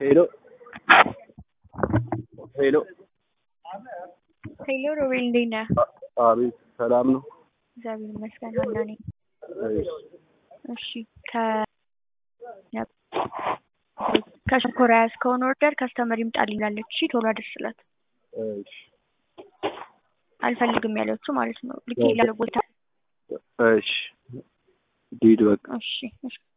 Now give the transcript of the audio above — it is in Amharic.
ሄሎ ሄሎ ሄሎ ሮቤል እንዴት ነህ? አቤት ሰላም ነው? እግዚአብሔር ይመስገን ሀና ነኝ። እሺ ከሸንኮራ ያዝከውን ኦርደር ከስተመር ይምጣልኝ ብላለች። እሺ ቶሎ አድርስላት። እሺ አልፈልግም ያለችው ማለት ነው። ልክ ይላል ቦታ። እሺ ዲድ በቃ እሺ